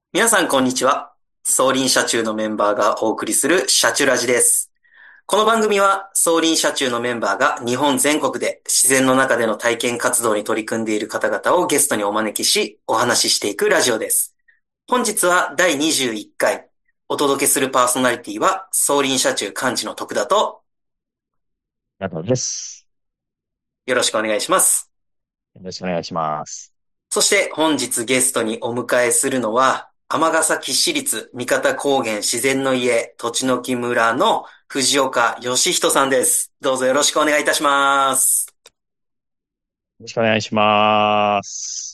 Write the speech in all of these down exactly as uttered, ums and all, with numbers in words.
皆さん、こんにちは。総輪車中のメンバーがお送りする車中ラジです。この番組は、総輪車中のメンバーが日本全国で自然の中での体験活動に取り組んでいる方々をゲストにお招きし、お話ししていくラジオです。本日はだいにじゅういっかい。お届けするパーソナリティは、総輪車中幹事の徳田と、 あとです。 よろしくお願いします。 よろしくお願いします。 そして本日ゲストにお迎えするのは、尼崎市立三方高原自然の家栃の木村の藤岡義人さんです。どうぞよろしくお願いいたします。 よろしくお願いします。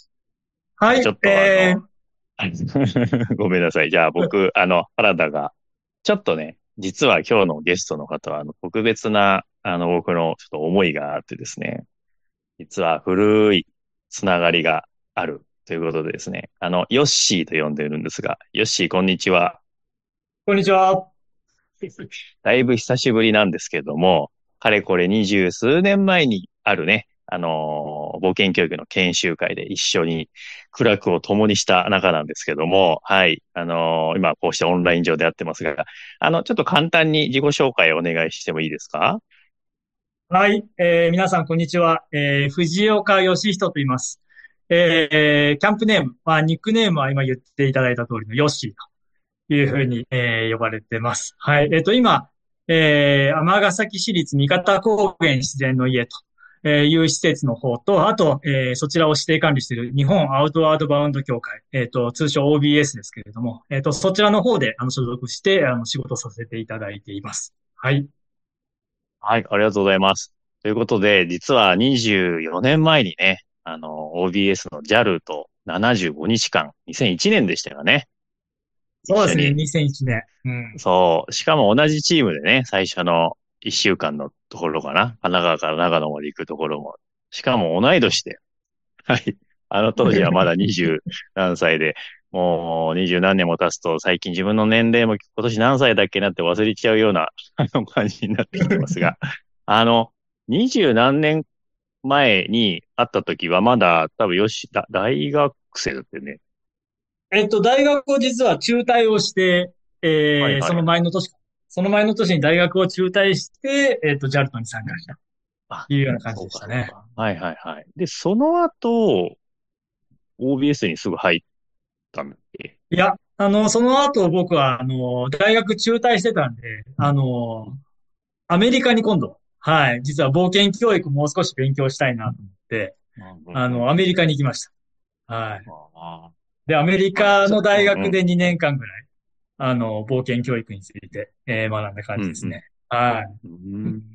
はい、 じゃあちょっとあの、 えー、 ごめんなさい。じゃあ僕、あの、原田が、ちょっとね、実は今日のゲストの方は、あの、特別な、あの、僕のちょっと思いがあってですね、実は古いつながりがあるということでですね、あの、ヨッシーと呼んでいるんですが、ヨッシー、こんにちは。 こんにちは。 だいぶ久しぶりなんですけれども、かれこれ二十数年前にあるね、あのー冒険教育の研修会で一緒に苦楽を共にした仲なんですけども、はい、あのー今こうしてオンライン上でやってますが、あの、ちょっと簡単に自己紹介をお願いしてもいいですか？ はい、えー、皆さん、こんにちは。えー、藤岡義人と言います。えー、キャンプネーム、まあ、ニックネームは今言っていただいた通りのヨッシーというふうに、えー、呼ばれてます。はい。えっと、今、えー、尼崎市立三方高原自然の家という施設の方と、あと、えー、そちらを指定管理している日本アウトワードバウンド協会、えっと、通称 オービーエス ですけれども、えっと、そちらの方で、あの、所属して、あの、仕事させていただいています。はい。 はい、ありがとうございます。ということで、実はにじゅうよねんまえにね、あの、オービーエス の ジャル とななじゅうごにちかん、にせんいちねんでしたよね。一そうですね、 緒ににせんいちねん。うん。 そう。しかも同じチームでね、最初の一週間のところかな。神奈川から長野まで行くところも。しかも同い年で。はい。あの当時はまだ二十何歳で、もう二十何年も経つと最近自分の年齢も今年何歳だっけなって忘れちゃうような、あの感じになってきてますが、あの、二十何年前に会った時はまだ多分よし、だ大学生だったよね。 えっと、大学を実は中退をして、えー、そのはいはい。 前の年か、その前の年に大学を中退して、えっと、ジャルトに参加したあ、 というような感じそうでしたね。 かそうか。はいはいはい。で、その後、オービーエス にすぐ入ったんだっけ？ いや、あの、その後僕は、あの、大学中退してたんで、あの、アメリカに今度、はい、実は冒険教育もう少し勉強したいなと思って、 うんうんあの、 うん。 アメリカに行きました。はい。 ああ、 で、アメリはい。そ、 カの大うんうん。 学でにねんかんぐらい、あの、冒険教育について、えー学んだ感うんうん。 じですね。はい。 うん。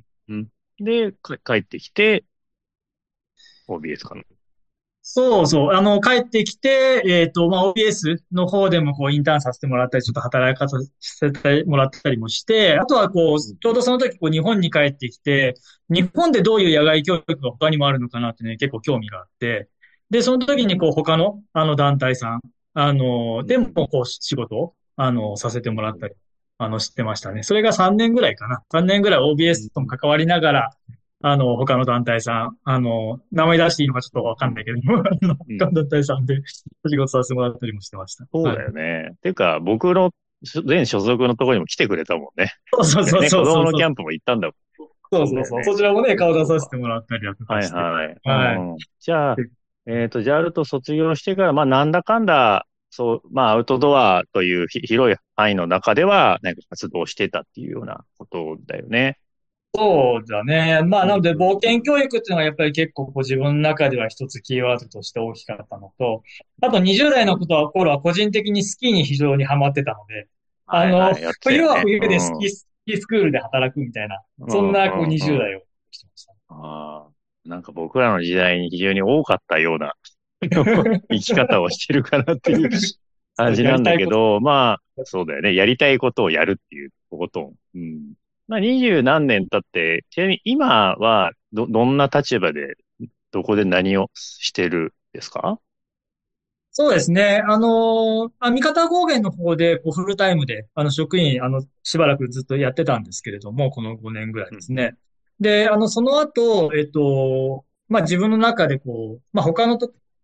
うんで、か帰ってきて、オービーエス かな。 そうそう。あの、帰ってきて、えっと、まあ、オービーエス の方でも、こう、インターンさせてもらったり、ちょっと働き方させてもらったりもして、あとは、こう、ちょうどその時、こう、日本に帰ってきて、日本でどういう野外教育が他にもあるのかなってね、結構興味があって、で、その時に、こう、他の、あの、団体さん、あの、でも、 うんこう、仕事を、あの、させてもらうんったり、あの、してましたね。それがさんねんぐらいかな。さんねんぐらいうオービーエス ともん関わりながら、あの、他の団体さん、あの、名前出していいのかちょっとわかんないけども、あの、 うん。 他の団体さんでお仕事させてもらったりもしてました。 そうはい。 だよね。ていうか、僕の前所属のところにも来てくれたもんね。 そうそうそうね、子そうそうそう。 供のキャンプも行ったんだもん。 そうそうそう。 そうだよね。 そちらもね、 そう顔かそうか。 出させてもらったりだとかはいして。 はい。 はい。 うん。じゃあ、えっと、ジャルと卒業してから、まあ、なんだかんだ、そう、まあ、アウトドアというひ広い範囲の中では、なんか活動してたっていうようなことだよね。 そうだね。まあ、 うん、 なので、 うん、 冒険うん。 教育っていうのがやっぱり結構こう自分の中では一つキーワードとして大きかったのと、あとにじゅう代のことは、頃は個人的にスキーに非常にハマってたので、あの、 はいはい、やってたよね。 冬は冬うん。うん、 でスキー、スキースクールで働くみたいな、 うん、 そんなこううん。 にじゅう代をしてました。 ああ、なんか僕らの時代に非常に多かったような生き方をしてるかなっていうそう、 感じなんやりたいこと。 だけど、まあ、そうだよね。やりたいことをやるっていうこと。うん。まあ、二十何年経って、ちなみに今は、ど、どんな立場で、どこで何をしてるんですか？ そうですね。あの、あ、三方高原の方で、こう、フルタイムで、あの、職員、あの、しばらくずっとやってたんですけれども、このごねんぐらいうんですね。で、あの、その後、えっと、まあ、自分の中で、こう、まあ、他のと、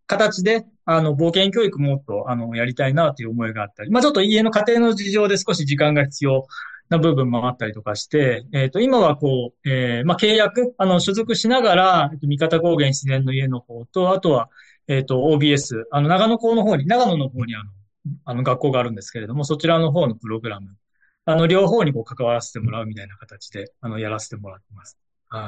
形で、あの、冒険教育もっと、あの、やりたいなという思いがあったり、まあ、ちょっと家の家庭の事情で少し時間が必要な部分もあったりとかして、えっと、今はこう、えー、まあ、契約、あの、所属しながら、えっと、三方高原自然の家の方と、あとは、えっと、オービーエス、あの、長野校の方に、長野の方にあの、あの、学校があるんですけれども、そちらの方のプログラム、あの、両方にこう関わらせてもらうみたいな形で、あの、やらせてもらってます。はい。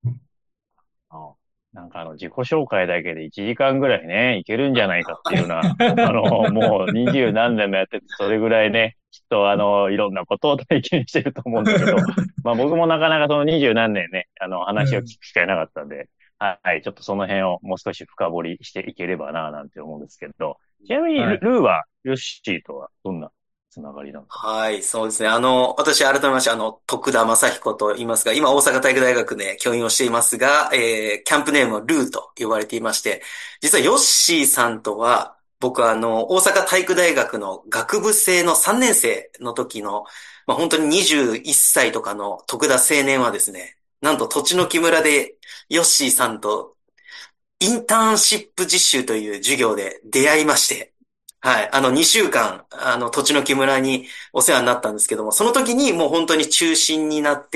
あなんかあの、自己紹介だけでいちじかんぐらいね、いけるんじゃないかっていうような、あの、もう二十何年もやってて、それぐらいね、きっとあの、いろんなことを体験してると思うんだけど、まあ僕もなかなかその二十何年ね、あの、話を聞くうん。 機会なかったんで、はい、ちょっとその辺をもう少し深掘りしていければな、なんて思うんですけど、ちなみにル、 はい。 ルーは、ヨッシーとはどんなつながりなのかな？ はい、そうですね。あの、私改めまして、あの、徳田正彦と言いますが、今大阪体育大学で教員をしていますが、えー、キャンプネームはルーと呼ばれていまして、実はヨッシーさんとは、僕はあの、大阪体育大学の学部生のさんねん生の時の、まあ、本当ににじゅういっさいとかの徳田青年はですね、なんと土地の木村でヨッシーさんとインターンシップ実習という授業で出会いまして、はい。あの、にしゅうかん、あの、土地の木村にお世話になったんですけども、その時にもう本当に中心になって、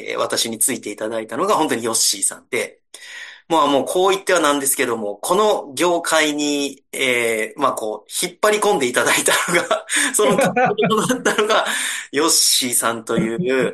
えー私についていただいたのが本当にヨッシーさんで、まあもうこう言ってはなんですけども、この業界に、えーまあこう、引っ張り込んでいただいたのがそのきっかけとなったのが、ヨッシーさんという、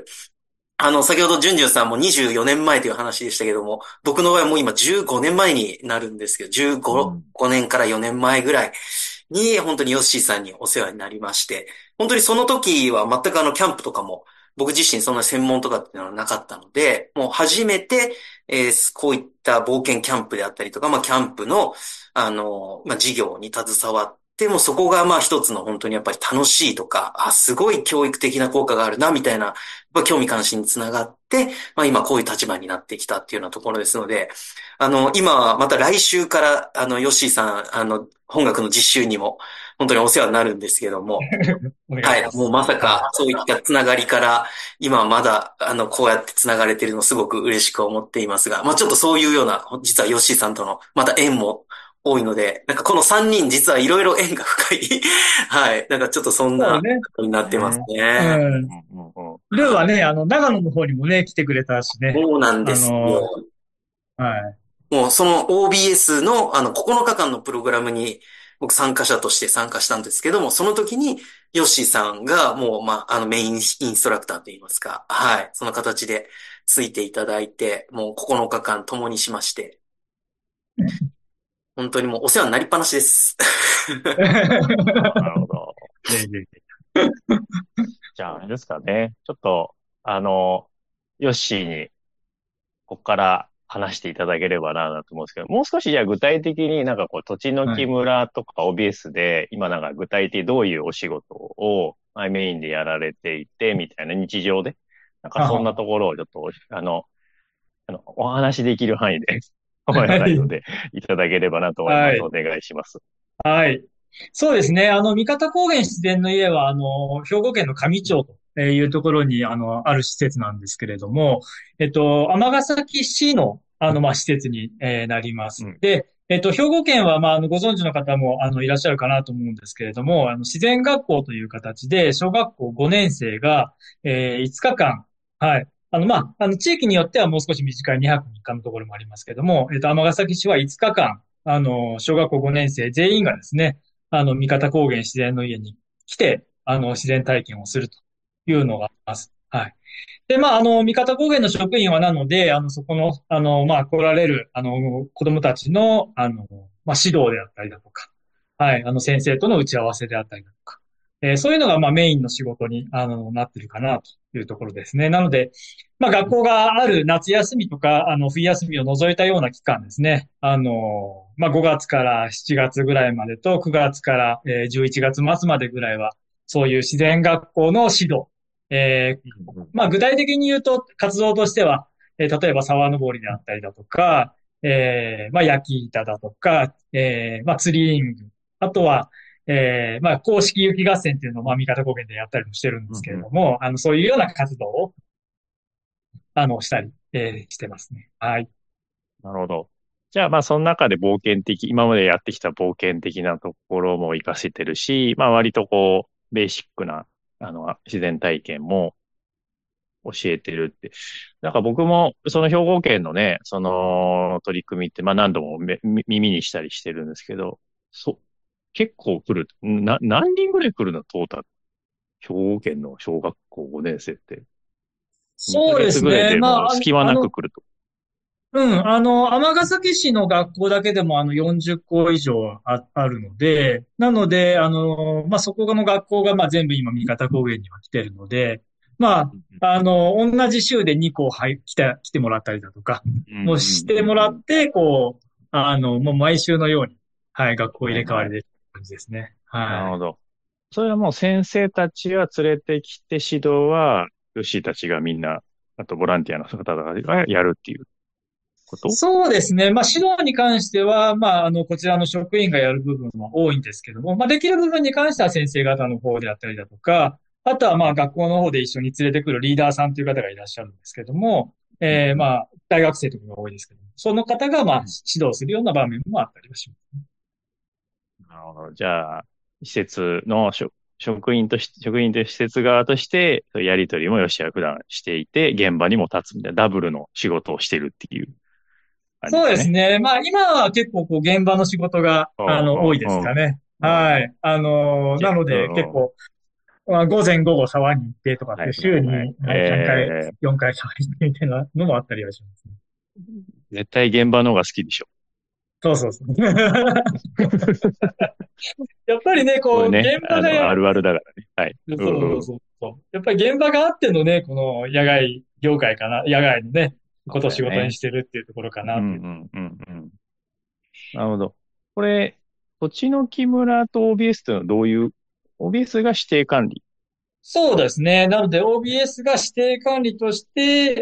あの、先ほどジュンジュンさんもにじゅうよねんまえという話でしたけども、僕の場合はもう今じゅうごねんまえになるんですけど、じゅうご、 うん。 ごねんからよねんまえぐらいに、本当にヨッシーさんにお世話になりまして、本当にその時は全くあの、キャンプとかも、僕自身そんな専門とかっていうのはなかったので、もう初めて、えーこういった冒険キャンプであったりとか、まあ、キャンプの、あの、まあ、事業に携わって、もうそこがまあ一つの本当にやっぱり楽しいとか、あ、すごい教育的な効果があるな、みたいなまあ興味関心につながって、まあ今こういう立場になってきたっていうようなところですので、あの、今また来週から、あの、ヨッシーさん、あの、本学の実習にも本当にお世話になるんですけども、 お願いはい、もうします。 まさはい。 かそういったつながりから、今まだ、あの、こうやってつながれているのすごく嬉しく思っていますが、まあちょっとそういうような、実はヨッシーさんとのまた縁も多いので、なんかこのさんにん実はいろいろ縁が深いはい、なんかちょっとそんなそうね。 ことになってますね。 ね。 うん。 うんうんうん。 ルーはね、あの、長野の方にもね、来てくれたしね。 そうなんであすの、 よ。 はい。 もうその オービーエス のあのここのかかんのプログラムに僕参加者として参加したんですけども、その時にヨッシーさんがもうまああのメインインストラクターといいますか、はい、その形でついていただいて、もうここのかかん共にしまして、本当にもうお世話になりっぱなしです。 あ、なるほど。 いえいえいえ。 じゃあ、あれですかね。ちょっと、あの、ヨッシーに、ここから話していただければな、と思うんですけど、もう少しじゃあ具体的になんかこう、土地の木はい。 村とか オービーエス で、今なんか具体的にどういうお仕事をまあメインでやられていて、みたいな日常で、なんかそんなははところをちょっと、あの、あの、お話できる範囲で構わはい。 ないので、いただければなと思います。おはい。 願いします。 はい。そうですね。あの、三方高原自然の家は、あの、兵庫県の上町というところに、あの、ある施設なんですけれども、えっと、尼崎市の、あの、まあ、施設に、えーなります。 うん。 で、えっと、兵庫県は、まあ、あの、ご存知の方も、あの、いらっしゃるかなと思うんですけれども、あの、自然学校という形で、小学校ごねん生が、えー、いつかかん、はい。あの、まあ、あの、地域によってはもう少し短いにはくみっかのところもありますけれども、えっと、尼崎市はいつかかん、あの、小学校ごねん生全員がですね、あの、三方高原自然の家に来て、あの、自然体験をするというのがあります。はい。で、まあ、あの、三方高原の職員はなので、あの、そこの、あの、まあ、来られる、あの、子供たちの、あの、まあ、指導であったりだとか、はい、あの、先生との打ち合わせであったりだとか、えーそういうのが、まあ、メインの仕事に、あの、なってるかな、というところですね。なので、まあ、学校がある夏休みとか、あの、冬休みを除いたような期間ですね。あの、まあ、ごがつからしちがつぐらいまでと、くがつから、えーじゅういちがつ末までぐらいは、そういう自然学校の指導、えーうんうんまあ、具体的に言うと、活動としては、えー例えば沢登りであったりだとか、えーまあ、焼き板だとか、えーまあ、ツリーリング、あとは、えーまあ、公式雪合戦っていうのを、まあ、三方高原でやったりもしてるんですけれうんうん。 ども、あの、そういうような活動を、あの、したり、えーしてますね。はい。 なるほど。 じゃあまあその中で冒険的、今までやってきた冒険的なところも活かせてるし、まあ割とこう、ベーシックな、あの、自然体験も教えてるって。なんか僕も、その兵庫県のね、その取り組みって、まあ何度もめみ耳にしたりしてるんですけど、そ、結構来る。な、何人ぐらい来るのトータル？兵庫県の小学校ごねん生って。2 そうでヶ月ぐらいすね。まあ、あの、 でもう隙間あのなく来ると。 うん、あの、尼崎市の学校だけでもあのよんじゅっこ以上あ、あるので、なので、あの、まあ、そこの学校がまあ全部今三方高原には来てるので、まあ、あの、同じ週でに校はい来て、来てもらったりだとか、 うんうんもうしてもらうんって、こう、あの、もう毎週のように、はい、学校入れ替わはいはい。 りで感じですね。はい。 なるほど。それはもう先生たちは連れてきて指導は、ヨッシーたちがみんな、あとボランティアの方々がやるっていうこと？ そうですね。まあ、指導に関しては、まあ、あの、こちらの職員がやる部分は多いんですけども、まあ、できる部分に関しては先生方の方であったりだとか、あとはまあ、学校の方で一緒に連れてくるリーダーさんという方がいらっしゃるんですけども、えー、まあ、大学生とかが多いですけども、その方がまあ、指導するような場面もあったりはします。 なるほど。じゃあ、施設の職職員とし、職員と施設側として、やりとりもよしは普段していて、現場にも立つみたいなダブルの仕事をしてるっていう感じでそうすね。 ですね。まあ、今は結構こう、現場の仕事が、 うあの、多いでん、うん、 すかね。 うん。うん。 はい。あの、 じゃ、 なのうで結ん。 構、まあ、午前午後沢に行ってとかっはい、 てはい、はい。 週に、はい、さんかい、 えよんかい沢に行ってみたいなのもあったりはしますね。 ー、絶対現場の方が好きでしょ。 そうそうそう。やっぱりね、こう、 これね、 現場あの、 がや、 あるあるだからね。はい。 そううんうん。 そうそう。やっぱり現場があってのね、この野外業界かな、野外のね、 そうことを仕事にだよね。 してるっていうところかうんうなっていう。 んうんうん。なるほど。これ、土地の木村と オービーエス っていうのはどういう、オービーエス が指定管理？ そうですね。なので オービーエス が指定管理として、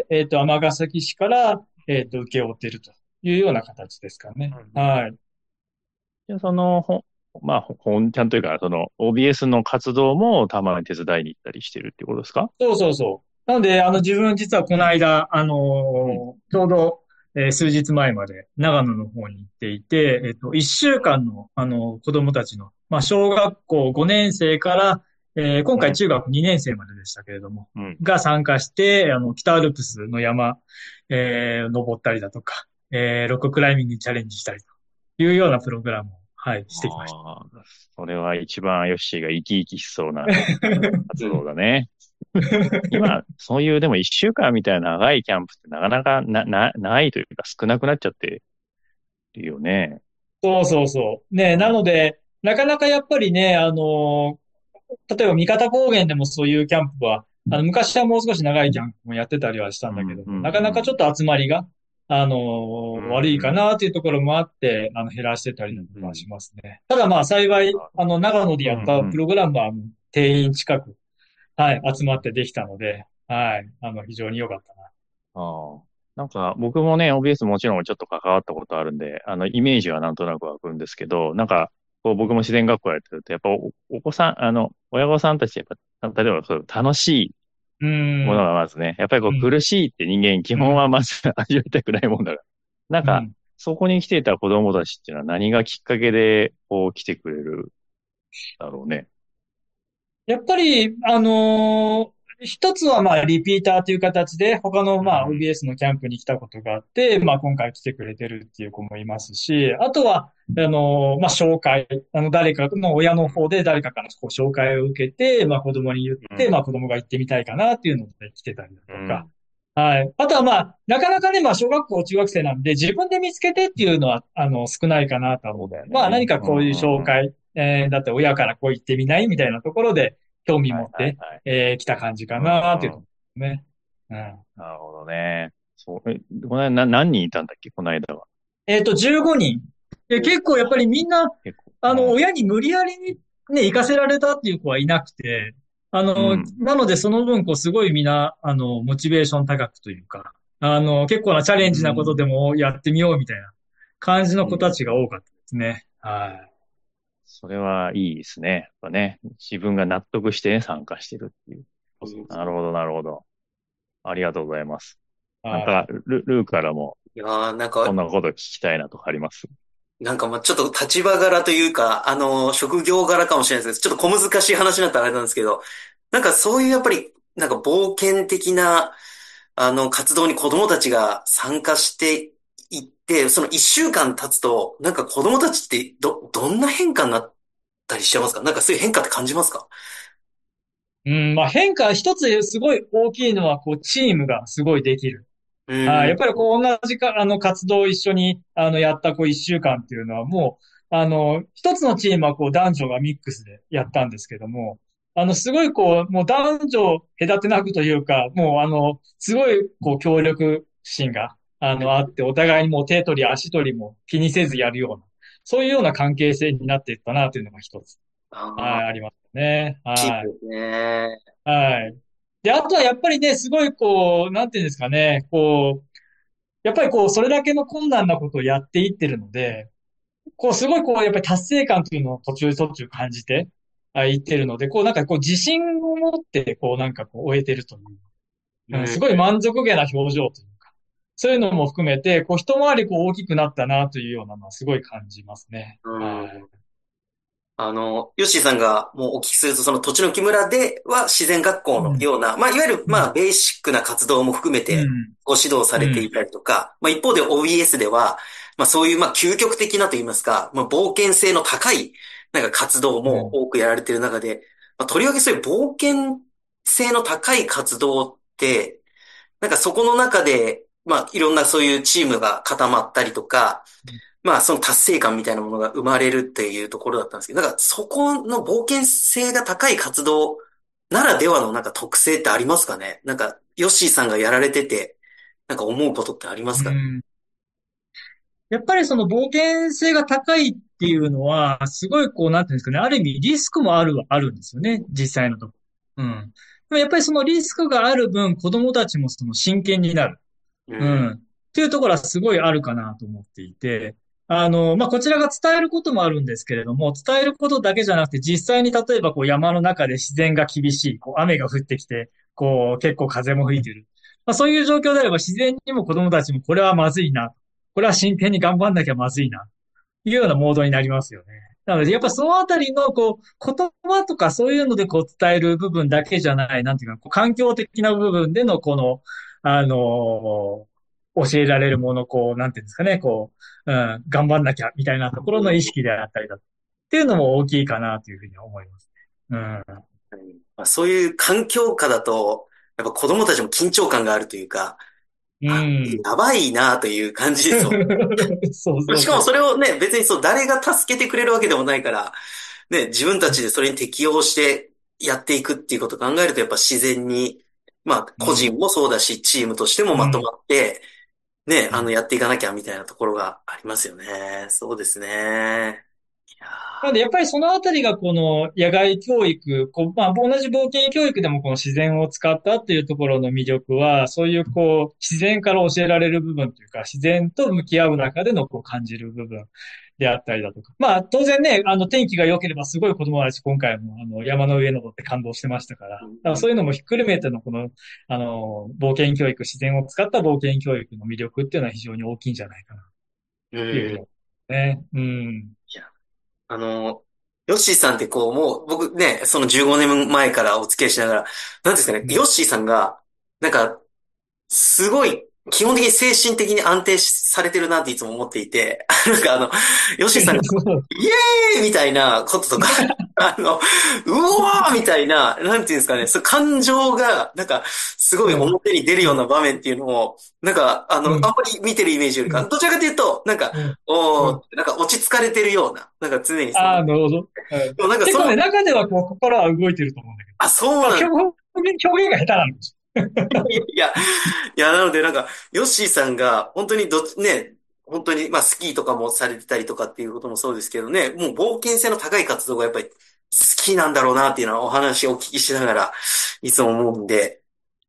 えっと、尼崎市から、えっと、受け負っているというような形ですかね。 うんうん。 はい。 じゃあ、その、ほ、まあ、ほ本ちゃんというか、その オービーエス の活動もたまに手伝いに行ったりしてるってことですか？ そうそうそう。なので、あの、自分実はこの間、あのうん。 ーちょうど、えー数日前まで長野の方に行っていて、えっと、一週間の、あの、子供たちの、まあ、小学校ごねん生から、えー今うん。 回中学にねん生まででしたけれども、 うん。 が参加して、あの、北アルプスの山、えー登ったりだとか、えーロッククライミングにチャレンジしたりというようなプログラムを、はい、してきましああ、それは一番ヨッシーが生き生きしそうな活た。 動だね。今、そういうでも一週間みたいな長いキャンプってなかなかな、な、ないというか少なくなっちゃってるよね。 そうそうそう。ね、なうん。 ので、なかなかやっぱりね、あの、例えば三方高原でもそういうキャンプは、あの、昔はもう少し長いキャンプもやってたりはしたうん、 んだけども、 うん、 なかなかちょっと集まりが、あの、 うん。 悪いかうん、 なというところもあって、あの、減らしてたりうん、 だとかはしうん。 ますね。ただまあ幸い、あの、長野でうん、 やったうん。 プログラムは、あの定員近く、はい、集まってできたので、はい、あの、非常に良かったな。 ああ。なんか、僕もね、オービーエス もちろんちょっと関わったことあるんで、あの、イメージはなんとなく湧くんですけど、なんか、こう僕も自然学校やってると、やっぱお、お子さん、あの、親御さんたち、やっぱ、例えばそう楽しいうーものん、 がまずね、やっぱりこううん、 苦しいって人間基うん、 本はまず味わいたくないもんだから。なんか、 うん。 そこに来ていた子供たちっていうのは何がきっかけで、こう来てくれるだろうね。 やっぱり、あのー一つはまあリピーターという形で他のまあうん。 オービーエス のキャンプに来たことがあって、まあ今回来てくれてるっていう子もいますし、あとは、あのーまあ紹介、あの誰かの親の方で誰かからこう紹介を受けて、まあ子供に言って、 うん。 まあ子供が行ってみたいかなっていうので来てたりだとか、 うん。 はい。あとはまあ、なかなかね、まあ小学校、中学生なんで自分で見つけてっていうのは、あの、少ないかなとは思そうう。 だよね。 まあ何かうん、 こういううん、うん。 紹介、えー、だって親からこう言ってみないみたいなところで、興味はい、はい、 持って、 はい。 えー、来た感じかうん、 なっていうとこうん。 ろですね。うん。 なるほどね。そう、え、この間な、何人いたんだっけこの間は？ えっと、じゅうごにん。で、結構やっぱりみんな、 結構。 あの、 うん。 親に無理やりにね、行かせられたっていう子はいなくて、あの、 うん。 なのでその分、こう、すごいみんな、あの、モチベーション高くというか、あの、結構なチャうレンジなことん。 でもやってみようみたいな感じの子たいいですね。 ちが多かったですね。はい。 それはいいですね。やっぱね。自分が納得してね、参加してるっていう。 そうそうそう。 なるほど、なるほど。ありがとうございます。なんか、 はい。 ル、ルーからもいやー、なんか、 こんなこと聞きたいなとかあります？ なんかまあちょっと立場柄というか、あの、職業柄かもしれないですけど、ちょっと小難しい話になったらあれなんですけど、なんかそういうやっぱり、なんか冒険的な、あの、活動に子供たちが参加していって、その一週間経つと、なんか子供たちってど、どんな変化になったりしちゃいますか？なんかそういう変化って感じますか？ うん、まあ変化、一つすごい大きいのは、こう、チームがすごいできる。 うあー、やっん。 ぱりこう、同じか、あの、活動を一緒に、あの、やったこう、一週間っていうのはもう、あの、一つのチームはこう、男女がミックスでやったんですけども、あの、すごいこう、もう男女隔てなくというか、もうあの、すごいこう、協力心が、あの、あって、お互いにもう手取り足取りも気にせずやるような、そういうような関係性になっていったなというのが一つ、はい、 ああ、 ありますね。はい。 チームですね。 はい。で、あとはやっぱりね、すごいこう、なんていうんですかね、こう、やっぱりこう、それだけの困難なことをやっていってるので、こう、すごいこう、やっぱり達成感というのを途中途中感じて、あ、いってるので、こう、なんかこう、自信を持って、こう、なんかこう、終えてるという、うん、 うん。 すごい満足げな表情というか、そういうのも含めて、こう、一回りこう、大きくなったなというようなのはすごい感じますね。 うん。 はい。 あの、ヨッシーさんがもうお聞きすると、その土地の木村では自然学校うん、 のような、まあ、いわゆる、 うん、 まあ、ベーシックな活動も含めてうん、 ご指導さうん、 れていたりとか、まあ、一方で オービーエス では、まあ、そういう、まあ、究極的なといいますか、まあ、冒険性の高い、なんか活動もうん、 多くやられている中で、まあ、とりわけそういう冒険性の高い活動って、なんかそこの中で、まあ、いろんなそういうチームが固まったりとか、まあ、その達成感みたいなものが生まれるっていうところだったんですけど、だからそこの冒険性が高い活動ならではのなんか特性ってありますかね？なんか、ヨッシーさんがやられてて、なんか思うことってありますかね？ うん。やっぱりその冒険性が高いっていうのは、すごいこう、なんていうんですかね、ある意味リスクもある、あるんですよね、実際のところ。うん。でもやっぱりそのリスクがある分、子供たちもその真剣になる。 うん。 うん。っていうところはすごいあるかなと思っていて、あの、まあ、こちらが伝えることもあるんですけれども、伝えることだけじゃなくて、実際に例えばこう山の中で自然が厳しい、こう雨が降ってきて、こう結構風も吹いてる。まあ、そういう状況であれば自然にも子供たちもこれはまずいな。これは真剣に頑張んなきゃまずいな。いうようなモードになりますよね。なので、やっぱそのあたりの、こう、言葉とかそういうのでこう伝える部分だけじゃない、なんていうか、こう環境的な部分でのこの、あの教えられるもの、こう、なんていうんですかね、こう、うん、頑張んなきゃみたいなところの意識であったりだっていうのも大きいかなというふうに思いますね。うん。 まあ、そういう環境下だと、やっぱ子供たちも緊張感があるというか、 うあ、 ん。 やばいなという感じですもそうん。しかもそうそう。 それをね、別にそう、誰が助けてくれるわけでもないから、ね、自分たちでそれに適応してやっていくっていうことを考えると、やっぱ自然に、まあ、個人うん。 もそうだし、チームとしてもうん。 まとまって、ね、あの、 うん。 やっていかなきゃみたいなところがありますよね。そうですね。いやなので、やっぱりそのあたりがこの野外教育、こう、まあ、同じ冒険教育でもこの自然を使ったっていうところの魅力は、そういうこう、自然から教えられる部分というか、自然と向き合う中でのこう感じる部分であったりだとか。まあ、当然ね、あの、天気が良ければすごい子供たち今回もあの、山の上登って感動してましたから、だからー、 そういうのもひっくるめてのこの、あの、冒険教育、自然を使った冒険教育の魅力っていうのは非常に大きいんじゃないかな、 うん。いというふうに思うね。うん。 や、あの、ヨッシーさんってこう、もう僕ね、そのじゅうごねんまえからお付き合いしながら、なんですかね、 うん。 ヨッシーさんが、なんか、すごい、基本的に精神的に安定されてるなっていつも思っていて、なんかあの、ヨッシーさんが、 そう。 イエーイみたいなこととか、あの、うわーみたいな、なんていうんですかね、そう感情が、なんか、すごいうん。 表に出るような場面っていうのを、なんか、あの、あんまうん。 り見てるイメージよりか、 うん。 どちらかというと、なんか、 うん。うん。 おー、なんか落ち着かれてるような、なんか常にそんな。 ああ、なるほど。うん。 でもなんか結構ね、 その、 中ではこう、心は動いてると思うんだけど。 あ、そうまあ、 なん、 表現、表現が下手なんです。 いや、いや、なのでなんか、ヨッシーさんが、本当にどっち、ね、本当に、まあ、スキーとかもされてたりとかっていうこともそうですけどね、もう冒険性の高い活動がやっぱり好きなんだろうなっていうのはお話をお聞きしながら、いつも思うんで、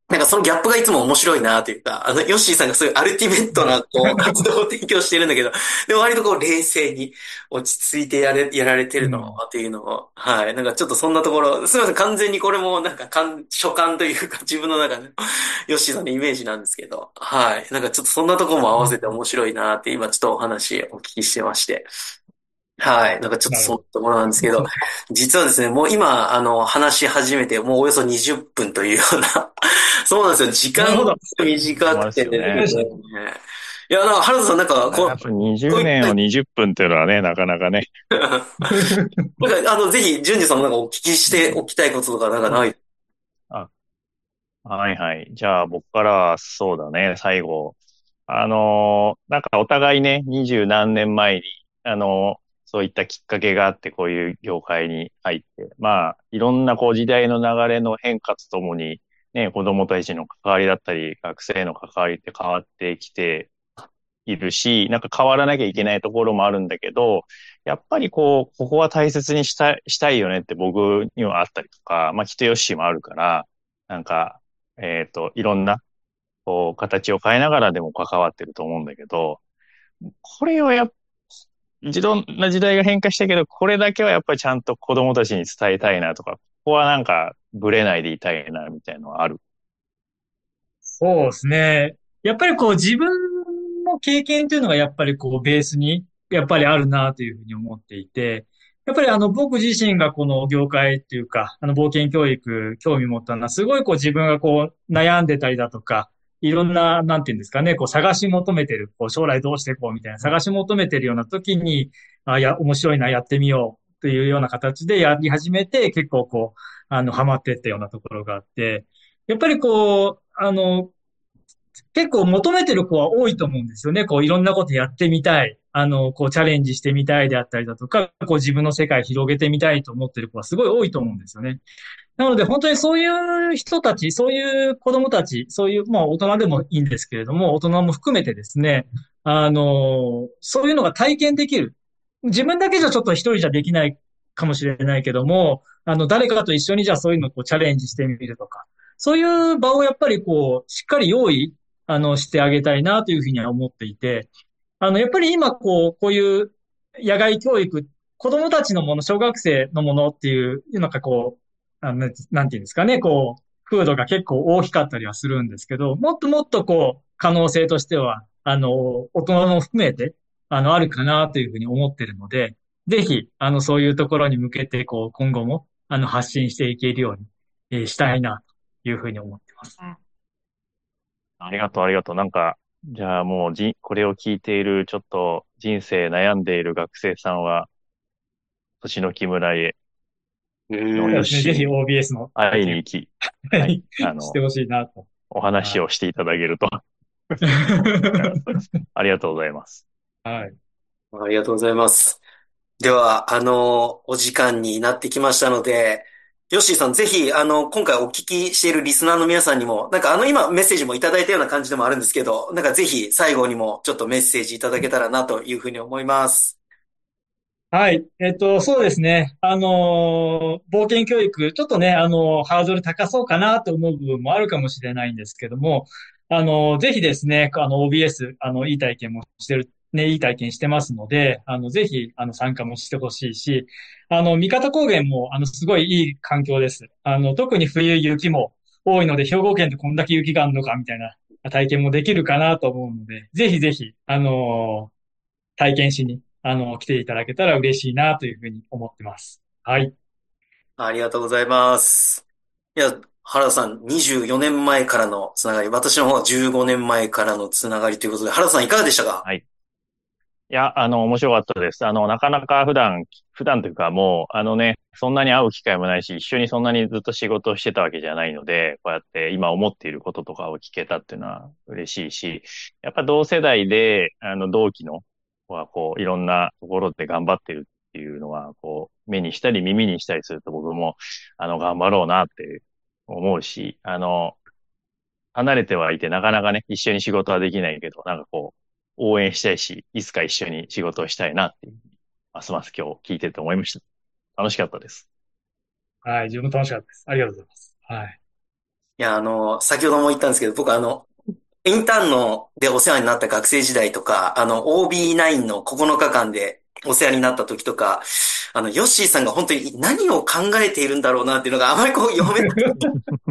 なんかそのギャップがいつも面白いなというか、あの、ヨッシーさんがそういうアルティメットな、こう、活動を提供してるんだけど、でも割とこう、冷静に落ち着いてやれ、やられてるのうん。 っていうのを、はい。なんかちょっとそんなところ、すみません、完全にこれもなんか感、所感というか、自分の中で、ヨッシーさんのイメージなんですけど、はい。なんかちょっとそんなところも合うん。 わせて面白いなって今ちょっとお話お聞きしてまして。はい。なんかちょっとなるほど。 そんなところなんですけど、実はですね、もう今、あの、話し始めて、もうおよそにじゅっぷんというようなそうなんですよ。時間がなるほど。 短くまですよね。 てですね。 よし。 いや、なんか、原田さん、なんか、こう、 なかなか20 こういった、 年をにじゅっぷんっていうのはね、なかなかね。 なんか、あの、ぜひ、淳二さんもなんかお聞きしておきたいこととかなんかない？ あ、はいはい。じゃあ僕からはそうだね、最後。あのーなんかお互いね、二十何年前に、あのーそういったきっかけがあって、こういう業界に入って、まあ、いろんなこう時代の流れの変化とともに、ね、子供たちの関わりだったり、学生の関わりって変わってきているし、なんか変わらなきゃいけないところもあるんだけど、やっぱりこう、ここは大切にしたい、したいよねって僕にはあったりとか、まあ、きっとヨッシーもあるから、なんか、えっと、いろんな、こう、形を変えながらでも関わってると思うんだけど、これをやっ、いろんな時代が変化したけど、これだけはやっぱりちゃんと子供たちに伝えたいなとか、ここはなんか、ブレないでいたいな、みたいなのはある。 そうですね。やっぱりこう自分の経験というのがやっぱりこうベースにやっぱりあるなというふうに思っていて、やっぱりあの僕自身がこの業界っていうか、あの冒険教育興味持ったのはすごいこう自分がこう悩んでたりだとか、いろんな、なんていうんですかね、こう探し求めてる、こう将来どうしていこうみたいな探し求めてるような時に、あ、いや、面白いな、やってみようというような形でやり始めて結構こう、あの、ハマっていったようなところがあって、やっぱりこう、あの、結構求めてる子は多いと思うんですよね。こういろんなことやってみたい。あの、こうチャレンジしてみたいであったりだとか、こう自分の世界広げてみたいと思ってる子はすごい多いと思うんですよね。なので本当にそういう人たち、そういう子供たち、そういう、まあ大人でもいいんですけれども、大人も含めてですね、あの、そういうのが体験できる。自分だけじゃちょっと一人じゃできないかもしれないけども、あの、誰かと一緒にじゃあそういうのをこうチャレンジしてみるとか、そういう場をやっぱりこう、しっかり用意、あの、してあげたいなというふうには思っていて、あの、やっぱり今こう、こういう野外教育、子供たちのもの、小学生のものっていう、なんかこう、あの、なんていうんですかね、こう、風土が結構大きかったりはするんですけど、もっともっとこう、可能性としては、あの、大人も含めて、あの、あるかなというふうに思ってるので、ぜひ、あの、そういうところに向けて、こう、今後も、あの、発信していけるように、えーしたいな、というふうに思ってます。 ありがとう、ありがとう。なんか、じゃあもうじ、これを聞いている、ちょっと人生悩んでいる学生さんは、星の木村へうのーん。 そうですね。ぜひヨッシーにオービーエス の体験を、 会いに行き、はい、 はい、 あの、 してほしいなと。 お話はい。 をしていただけるとありがとうございます。 はい。 ありがとうございます。では、あの、お時間になってきましたので、ヨッシーさん、ぜひ、あの、今回お聞きしているリスナーの皆さんにも、なんかあの、今メッセージもいただいたような感じでもあるんですけど、なんかぜひ最後にもちょっとメッセージいただけたらなというふうに思います。 はい。えっと、そうですね。あのー、冒険教育、ちょっとね、あのー、ハードル高そうかなと思う部分もあるかもしれないんですけども、あのー、ぜひですね、あの、オービーエス、あの、いい体験もしてる、ね、いい体験してますので、あの、ぜひ、あの、参加もしてほしいし、あの、三方高原も、あの、すごいいい環境です。あの、特に冬雪も多いので、兵庫県でこんだけ雪があるのか、みたいな体験もできるかなと思うので、ぜひぜひ、あのー体験しに、あの、来ていただけたら嬉しいなというふうに思ってます。はい。 ありがとうございます。いや、原田さん、にじゅうよねんまえからのつながり、私の方はじゅうごねんまえからのつながりということで、原田さんいかがでしたか？ はい。いや、あの、面白かったです。あの、なかなか普段、普段というかもう、あのね、そんなに会う機会もないし、一緒にそんなにずっと仕事をしてたわけじゃないので、こうやって今思っていることとかを聞けたっていうのは嬉しいし、やっぱ同世代で、あの、同期の子は、こう、いろんなところで頑張ってるっていうのは、こう、目にしたり耳にしたりすると僕も、あの、頑張ろうなって思うし、あの、離れてはいてなかなかね、一緒に仕事はできないけど、なんかこう、応援したいし、いつか一緒に仕事をしたいなっていう、ますます今日聞いてて思いました。楽しかったです。 はい。自分も楽しかったです。ありがとうございます。はい。 いや、あの、先ほども言ったんですけど、僕あの、インターンのでお世話になった学生時代とか、あの、オービーナイン のここのかかんでお世話になった時とか、あの、ヨッシーさんが本当に何を考えているんだろうなっていうのがあまりこう読めなくて、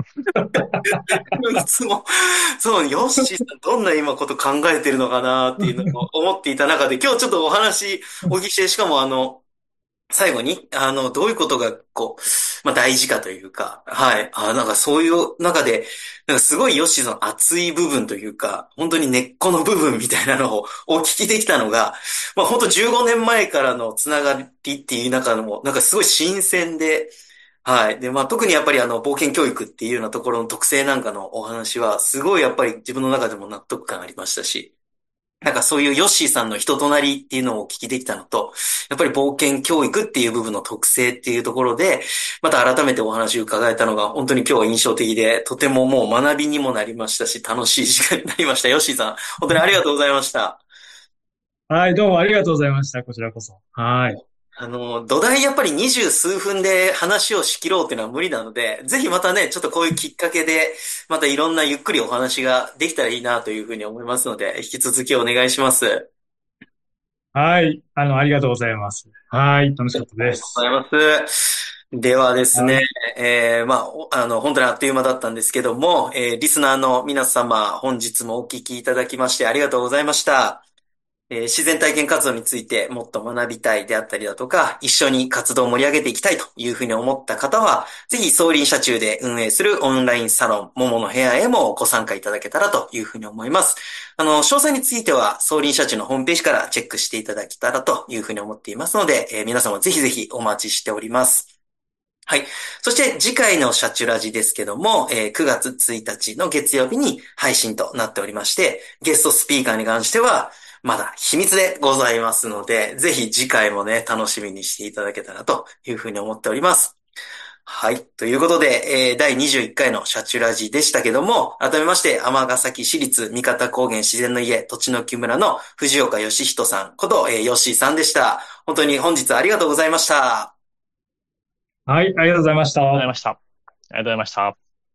いつも、そう、ヨッシーさんどんな今こと考えてるのかなっていうのを思っていた中で、今日ちょっとお話お聞きして、しかもあの、最後に、あの、どういうことが、こう、まあ、大事かというか、はい。あ、なんかそういう中で、なんかすごいヨッシーさんの熱い部分というか、本当に根っこの部分みたいなのをお聞きできたのが、まあ、本当じゅうごねんまえからのつながりっていう中でも、なんかすごい新鮮で、はい。で、まあ、特にやっぱりあの、冒険教育っていうようなところの特性なんかのお話は、すごいやっぱり自分の中でも納得感ありましたし、なんかそういうヨッシーさんの人となりっていうのをお聞きできたのと、やっぱり冒険教育っていう部分の特性っていうところで、また改めてお話を伺えたのが本当に今日は印象的で、とてももう学びにもなりましたし、楽しい時間になりました。ヨッシーさん、本当にありがとうございました。 はい、どうもありがとうございました。こちらこそ。はい。 あの、土台やっぱり二十数分で話を仕切ろうっていうのは無理なので、ぜひまたね、ちょっとこういうきっかけで、またいろんなゆっくりお話ができたらいいなというふうに思いますので、引き続きお願いします。 はい。あの、ありがとうございます。はい。楽しかったありがとうごです。 ざいます。ではですね、 はい。 えー、まあ、おあの、本当にあっという間だったんですけども、えー、リスナーの皆様、本日もお聞きいただきましてありがとうございました。えー自然体験活動についてもっと学びたいであったりだとか、一緒に活動を盛り上げていきたいというふうに思った方は、ぜひ創林社中で運営するオンラインサロン、桃の部屋へもご参加いただけたらというふうに思います。あの、詳細については、創林社中のホームページからチェックしていただけたらというふうに思っていますので、えー皆様ぜひぜひお待ちしております。はい。そして次回のシャチュラジですけども、えーくがつついたちの月曜日に配信となっておりまして、ゲストスピーカーに関しては、まだ秘密でございますので、ぜひ次回もね、楽しみにしていただけたらというふうに思っております。はい。ということで、えーだいにじゅういっかいのシャチュラジでしたけども、改めまして、尼崎市立三方高原自然の家、土地の木村の藤岡義人さんこと、えー、ヨッシーさんでした。本当に本日ありがとうございました。 はい。ありがとうございました。 ありがとうございました。ありがとうございました。